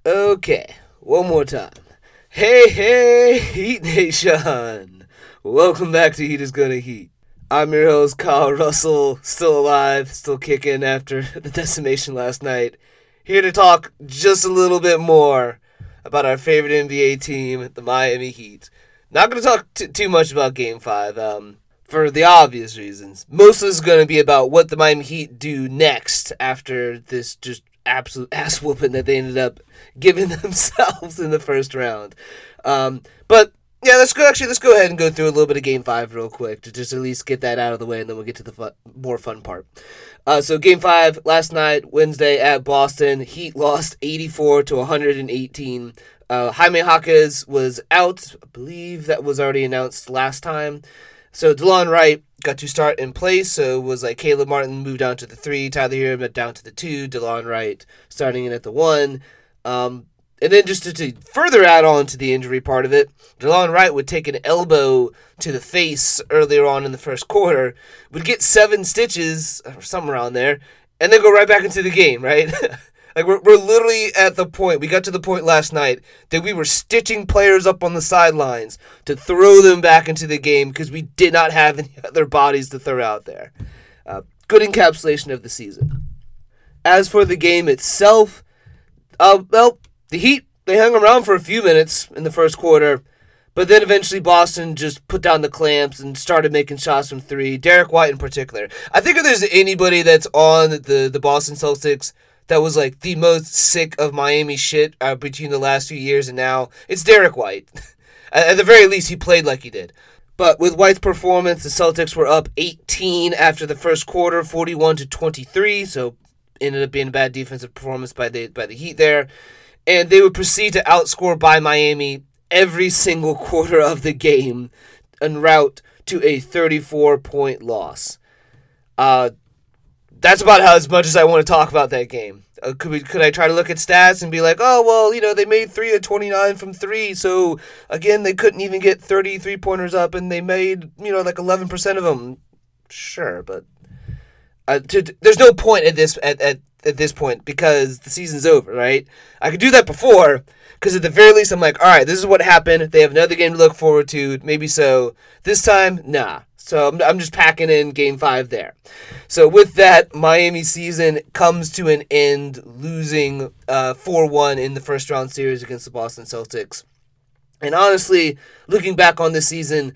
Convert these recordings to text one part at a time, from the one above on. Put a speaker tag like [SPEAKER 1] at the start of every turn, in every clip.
[SPEAKER 1] Okay, one more time. Hey, Heat Nation! Welcome back to Heat is Gonna Heat. I'm your host, Kyle Russell, still alive, still kicking after the decimation last night. Here to talk just a little bit more about our favorite NBA team, the Miami Heat. Not going to talk too much about Game 5, for the obvious reasons. Most of this is going to be about what the Miami Heat do next after this just absolute ass whooping that they ended up giving themselves in the first round. But yeah, let's go ahead and go through a little bit of Game 5 real quick to just at least get that out of the way, and then we'll get to the more fun part. So Game 5 last night, Wednesday at Boston. Heat lost 84-118. Jaime Jaquez was out. I believe that was already announced last time. So DeLon Wright got to start in place, so it was like Caleb Martin moved down to the 3, Tyler Hero down to the 2, DeLon Wright starting in at the 1. And then just to further add on to the injury part of it, DeLon Wright would take an elbow to the face earlier on in the first quarter, would get 7 stitches, or something around there, and then go right back into the game, right? Like, we're literally at the point, we got to the point last night that we were stitching players up on the sidelines to throw them back into the game because we did not have any other bodies to throw out there. Good encapsulation of the season. As for the game itself, the Heat, they hung around for a few minutes in the first quarter, but then eventually Boston just put down the clamps and started making shots from 3, Derek White in particular. I think if there's anybody that's on the Boston Celtics that was like the most sick of Miami shit between the last few years and now, it's Derek White. At the very least, he played like he did. But with White's performance, the Celtics were up 18 after the first quarter, 41-23, so ended up being a bad defensive performance by the Heat there. And they would proceed to outscore by Miami every single quarter of the game en route to a 34-point loss. That's about as much as I want to talk about that game. Could I try to look at stats and be like, oh, well, they made 3 of 29 from 3, so, again, they couldn't even get 30 three-pointers up, and they made, like 11% of them. Sure, but there's no point at this point because the season's over, right? I could do that before, because at the very least I'm like, all right, this is what happened. They have another game to look forward to. Maybe so. This time, nah. So I'm just packing in Game 5 there. So with that, Miami season comes to an end, losing 4-1 in the first round series against the Boston Celtics. And honestly, looking back on this season,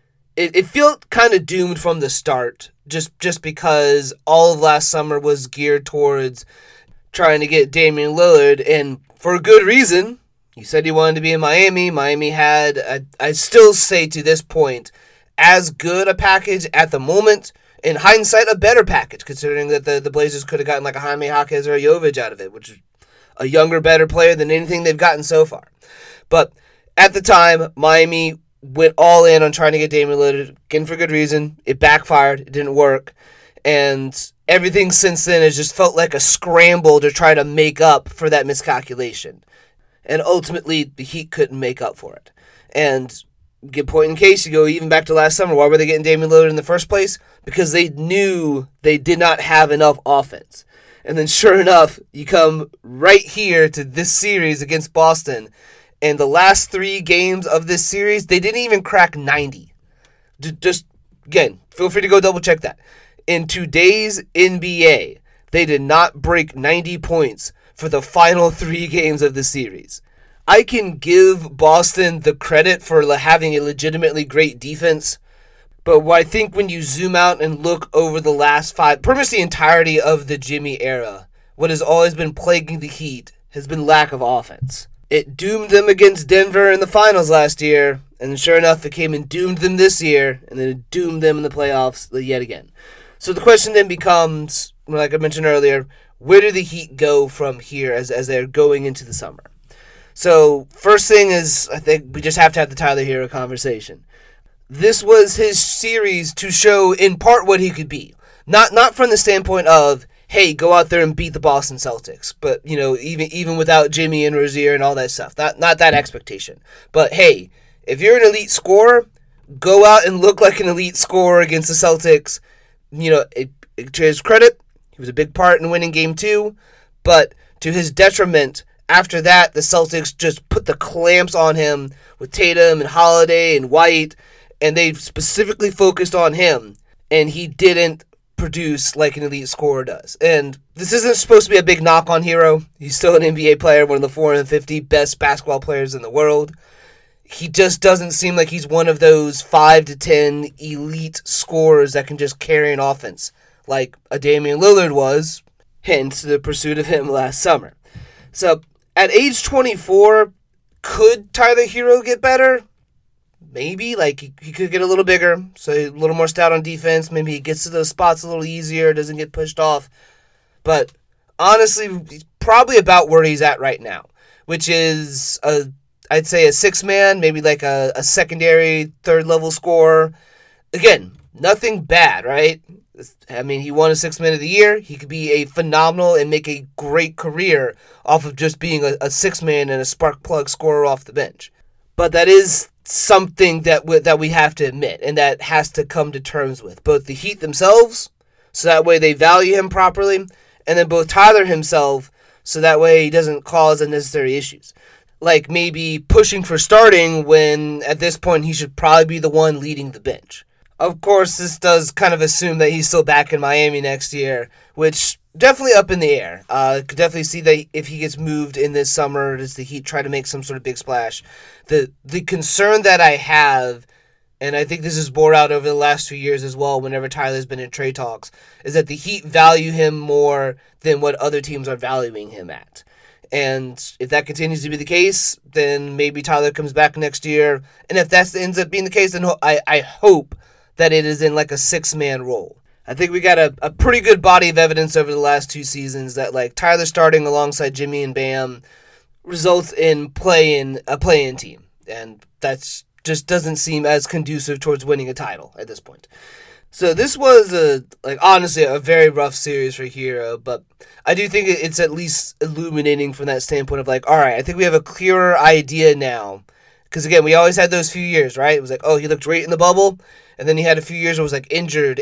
[SPEAKER 1] it felt kind of doomed from the start, just because all of last summer was geared towards trying to get Damian Lillard, and for a good reason. He said he wanted to be in Miami. Miami had, I still say to this point, as good a package at the moment. In hindsight, a better package, considering that the Blazers could have gotten like a Jaime Jaquez or a Jovic out of it, which is a younger, better player than anything they've gotten so far. But at the time, Miami went all in on trying to get Damian Lillard, again for good reason. It backfired. It didn't work. And everything since then has just felt like a scramble to try to make up for that miscalculation. And ultimately, the Heat couldn't make up for it. And good point in case, you go even back to last summer. Why were they getting Damian Lillard in the first place? Because they knew they did not have enough offense. And then sure enough, you come right here to this series against Boston. And the last 3 games of this series, they didn't even crack 90. Just, again, feel free to go double check that. In today's NBA, they did not break 90 points for the final 3 games of the series. I can give Boston the credit for having a legitimately great defense, but I think when you zoom out and look over the last 5, pretty much the entirety of the Jimmy era, what has always been plaguing the Heat has been lack of offense. It doomed them against Denver in the finals last year, and sure enough, it came and doomed them this year, and then it doomed them in the playoffs yet again. So the question then becomes, like I mentioned earlier, where do the Heat go from here as they're going into the summer? So, first thing is, I think we just have to have the Tyler Hero conversation. This was his series to show, in part, what he could be. Not from the standpoint of, hey, go out there and beat the Boston Celtics. But, even without Jimmy and Rozier and all that stuff. Not that expectation. But, hey, if you're an elite scorer, go out and look like an elite scorer against the Celtics. To his credit, he was a big part in winning Game 2. But to his detriment, after that, the Celtics just put the clamps on him with Tatum and Holiday and White, and they specifically focused on him, and he didn't produce like an elite scorer does. And this isn't supposed to be a big knock on Hero. He's still an NBA player, one of the 450 best basketball players in the world. He just doesn't seem like he's one of those 5 to 10 elite scorers that can just carry an offense like a Damian Lillard was, hence the pursuit of him last summer. So at age 24, could Tyler Hero get better? Maybe. Like, he could get a little bigger, so a little more stout on defense. Maybe he gets to those spots a little easier, doesn't get pushed off. But honestly, he's probably about where he's at right now, which is I'd say a six-man, maybe like a secondary, third-level scorer. Again, nothing bad, right? I mean, he won a six-man of the year. He could be a phenomenal and make a great career off of just being a six-man and a spark plug scorer off the bench. But that is something that we have to admit, and that has to come to terms with. Both the Heat themselves, so that way they value him properly, and then both Tyler himself, so that way he doesn't cause unnecessary issues. Like maybe pushing for starting when at this point he should probably be the one leading the bench. Of course, this does kind of assume that he's still back in Miami next year, which definitely up in the air. Could definitely see that if he gets moved in this summer, does the Heat try to make some sort of big splash? The concern that I have, and I think this is bore out over the last 2 years as well, whenever Tyler's been in trade talks, is that the Heat value him more than what other teams are valuing him at. And if that continues to be the case, then maybe Tyler comes back next year. And if that ends up being the case, then I hope that it is in like a six-man role. I think we got a pretty good body of evidence over the last 2 seasons that like Tyler starting alongside Jimmy and Bam results in a play-in team. And that's just doesn't seem as conducive towards winning a title at this point. So this was honestly a very rough series for Hero, but I do think it's at least illuminating from that standpoint of like, all right, I think we have a clearer idea now. Because again, we always had those few years, right? It was like, oh, he looked great in the bubble, and then he had a few years where it was like injured.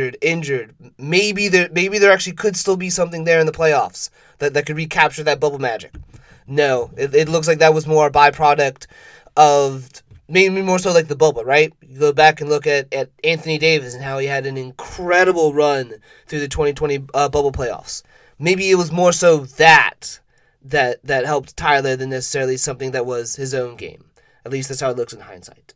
[SPEAKER 1] Maybe there actually could still be something there in the playoffs that could recapture that bubble magic. No, it looks like that was more a byproduct of maybe more so like the bubble, right? You go back and look at Anthony Davis and how he had an incredible run through the 2020 bubble playoffs. Maybe it was more so that helped Tyler than necessarily something that was his own game. At least that's how it looks in hindsight.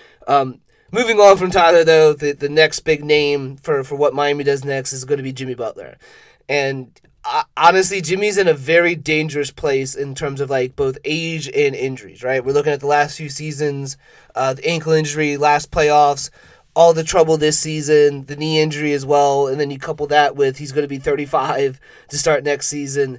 [SPEAKER 1] Moving on from Tyler, though, the next big name for what Miami does next is going to be Jimmy Butler. And honestly, Jimmy's in a very dangerous place in terms of like both age and injuries, right? We're looking at the last few seasons, the ankle injury, last playoffs, all the trouble this season, the knee injury as well, and then you couple that with he's going to be 35 to start next season.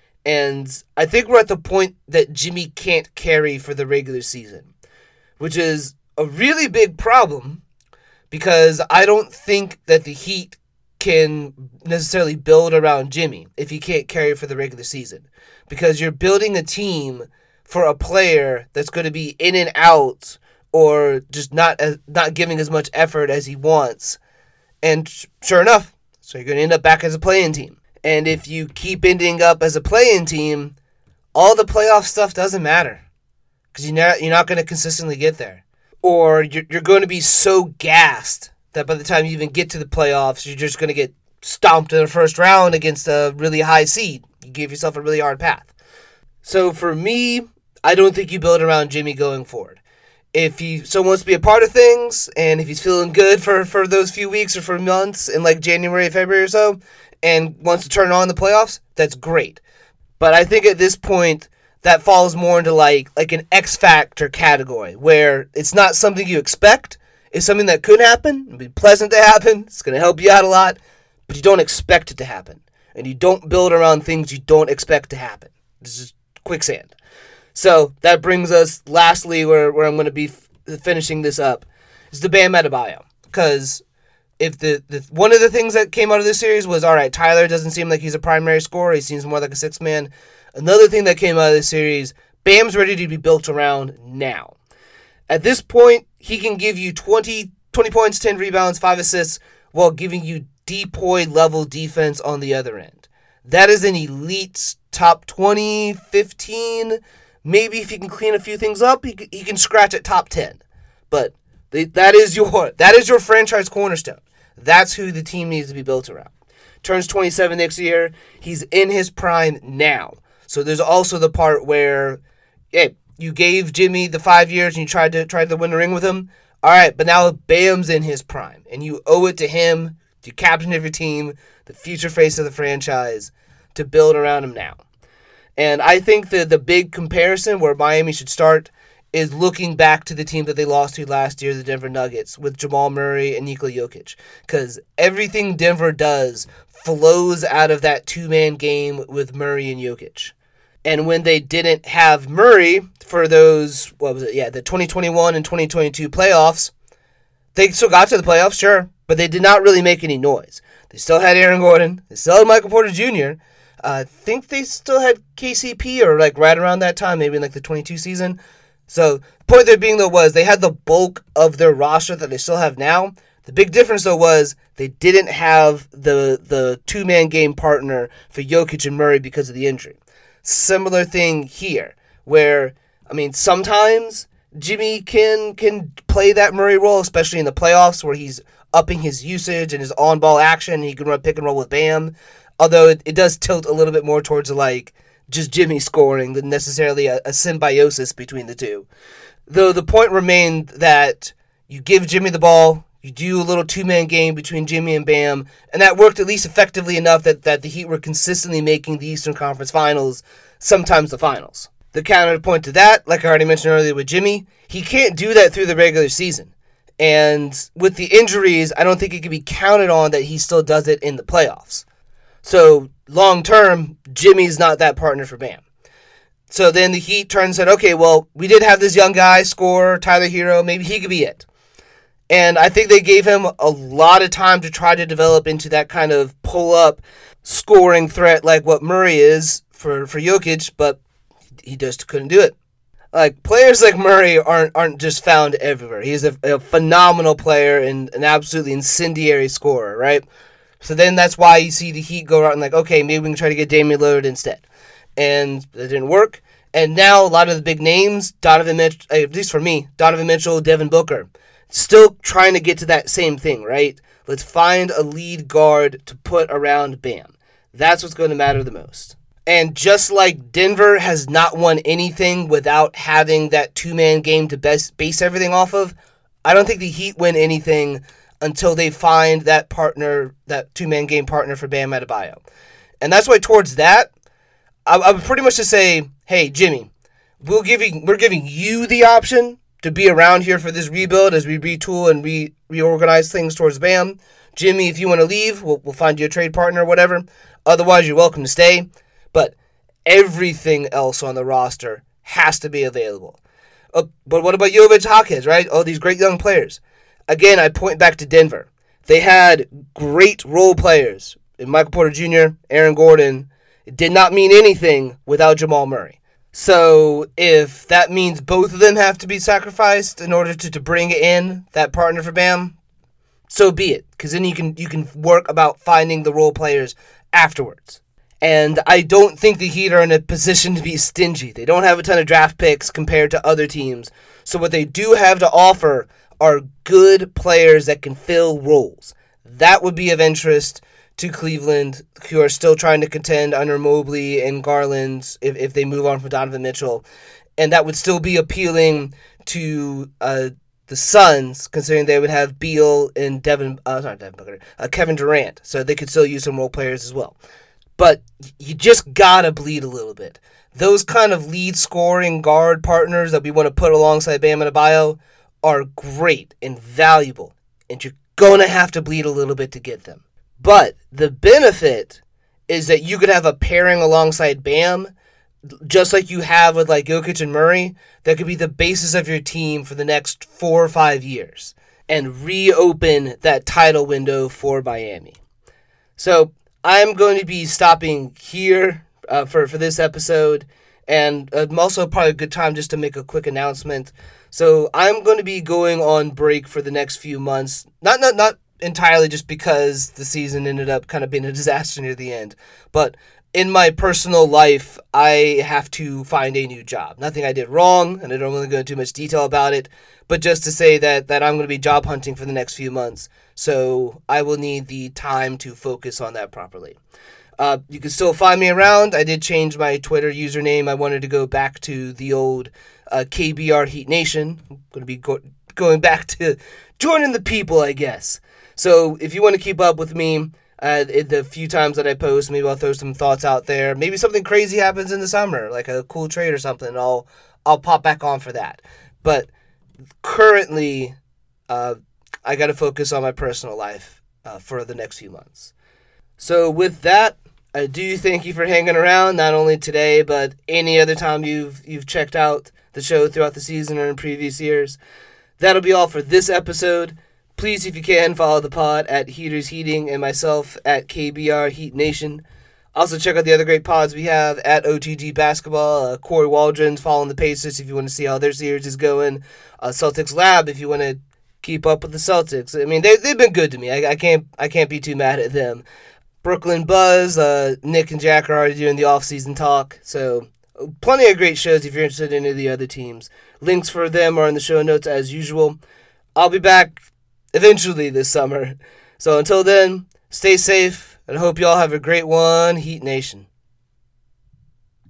[SPEAKER 1] And I think we're at the point that Jimmy can't carry for the regular season, which is a really big problem because I don't think that the Heat can necessarily build around Jimmy if he can't carry for the regular season, because you're building a team for a player that's going to be in and out or just not giving as much effort as he wants. And sure enough, so you're going to end up back as a play-in team. And if you keep ending up as a play-in team, all the playoff stuff doesn't matter because you're not going to consistently get there. Or you're going to be so gassed that by the time you even get to the playoffs, you're just going to get stomped in the first round against a really high seed. You give yourself a really hard path. So for me, I don't think you build around Jimmy going forward. If he so wants to be a part of things, and if he's feeling good for those few weeks or for months in like January, February or so, and wants to turn on the playoffs, that's great. But I think at this point, that falls more into like an X Factor category, where it's not something you expect. It's something that could happen. It'd be pleasant to happen. It's going to help you out a lot, but you don't expect it to happen. And you don't build around things you don't expect to happen. This is quicksand. So that brings us lastly where I'm going to be finishing this up is the Bam Adebayo. Because if the one of the things that came out of this series was, all right, Tyler doesn't seem like he's a primary scorer. He seems more like a six-man. Another thing that came out of this series, Bam's ready to be built around now. At this point, he can give you 20 points, 10 rebounds, 5 assists, while giving you DPOY level defense on the other end. That is an elite top 20, 15. Maybe if he can clean a few things up, he can scratch at top 10. But that is your franchise cornerstone. That's who the team needs to be built around. Turns 27 next year. He's in his prime now. So there's also the part where, hey, you gave Jimmy the 5 years and you tried to win a ring with him. All right, but now Bam's in his prime, and you owe it to him, the captain of your team, the future face of the franchise, to build around him now. And I think that the big comparison where Miami should start is looking back to the team that they lost to last year, the Denver Nuggets, with Jamal Murray and Nikola Jokic. Because everything Denver does flows out of that two-man game with Murray and Jokic. And when they didn't have Murray for those, the 2021 and 2022 playoffs, they still got to the playoffs, sure, but they did not really make any noise. They still had Aaron Gordon. They still had Michael Porter Jr. I think they still had KCP, or like right around that time, maybe in like the 22 season. So the point there being, though, was they had the bulk of their roster that they still have now. The big difference, though, was they didn't have the two-man game partner for Jokic and Murray because of the injury. Similar thing here, where, I mean, sometimes Jimmy can play that Murray role, especially in the playoffs, where he's upping his usage and his on-ball action. He can run pick and roll with Bam, although it does tilt a little bit more towards, like, just Jimmy scoring than necessarily a symbiosis between the two. Though the point remained that you give Jimmy the ball, you do a little two-man game between Jimmy and Bam, and that worked at least effectively enough that the Heat were consistently making the Eastern Conference Finals, sometimes the Finals. The counterpoint to that, like I already mentioned earlier with Jimmy, he can't do that through the regular season. And with the injuries, I don't think it can be counted on that he still does it in the playoffs. So, long-term, Jimmy's not that partner for Bam. So then the Heat turned and said, okay, well, we did have this young guy score, Tyler Hero, maybe he could be it. And I think they gave him a lot of time to try to develop into that kind of pull-up scoring threat like what Murray is for Jokic, but he just couldn't do it. Like, players like Murray aren't just found everywhere. He's a phenomenal player and an absolutely incendiary scorer, right? So then that's why you see the Heat go out and like, okay, maybe we can try to get Damian Lillard instead. And that didn't work. And now a lot of the big names, Donovan Mitchell, at least for me, Donovan Mitchell, Devin Booker, still trying to get to that same thing, right? Let's find a lead guard to put around Bam. That's what's going to matter the most. And just like Denver has not won anything without having that two-man game to base everything off of, I don't think the Heat win anything until they find that partner, that two-man game partner for Bam Adebayo. And that's why towards that, I would pretty much just say, hey, Jimmy, we're giving you the option to be around here for this rebuild as we retool and reorganize things towards Bam. Jimmy, if you want to leave, we'll find you a trade partner or whatever. Otherwise, you're welcome to stay. But everything else on the roster has to be available. But what about Jovic, Hawkins, right? All these great young players. Again, I point back to Denver. They had great role players in Michael Porter Jr., Aaron Gordon. It did not mean anything without Jamal Murray. So if that means both of them have to be sacrificed in order to bring in that partner for Bam, so be it. Because then you can work about finding the role players afterwards. And I don't think the Heat are in a position to be stingy. They don't have a ton of draft picks compared to other teams. So what they do have to offer are good players that can fill roles. That would be of interest to Cleveland, who are still trying to contend under Mobley and Garland if they move on from Donovan Mitchell. And that would still be appealing to the Suns, considering they would have Beal and Kevin Durant. So they could still use some role players as well. But you just gotta bleed a little bit. Those kind of lead scoring guard partners that we want to put alongside Bam Adebayo are great and valuable. And you're gonna have to bleed a little bit to get them. But the benefit is that you could have a pairing alongside Bam, just like you have with like Jokic and Murray, that could be the basis of your team for the next 4 or 5 years and reopen that title window for Miami. So I'm going to be stopping here for this episode, and also probably a good time just to make a quick announcement. So I'm going to be going on break for the next few months. Not entirely just because the season ended up kind of being a disaster near the end, but in my personal life, I have to find a new job. Nothing I did wrong, and I don't really go into too much detail about it, but just to say that I'm going to be job hunting for the next few months. So I will need the time to focus on that properly. You can still find me around. I did change my Twitter username. I wanted to go back to the old KBR Heat Nation. I'm going to be going back to joining the people, I guess. So if you want to keep up with me, the few times that I post, maybe I'll throw some thoughts out there. Maybe something crazy happens in the summer, like a cool trade or something. I'll pop back on for that. But currently, I got to focus on my personal life for the next few months. So with that, I do thank you for hanging around, not only today, but any other time you've checked out the show throughout the season or in previous years. That'll be all for this episode. Please, if you can, follow the pod at Heaters Heating and myself at KBR Heat Nation. Also, check out the other great pods we have at OTG Basketball. Corey Waldron's following the Pacers if you want to see how their series is going. Celtics Lab if you want to keep up with the Celtics. I mean, they've been good to me. I can't be too mad at them. Brooklyn Buzz, Nick and Jack are already doing the off-season talk. So plenty of great shows if you're interested in any of the other teams. Links for them are in the show notes as usual. I'll be back eventually this summer. So until then, stay safe, and I hope you all have a great one, Heat Nation.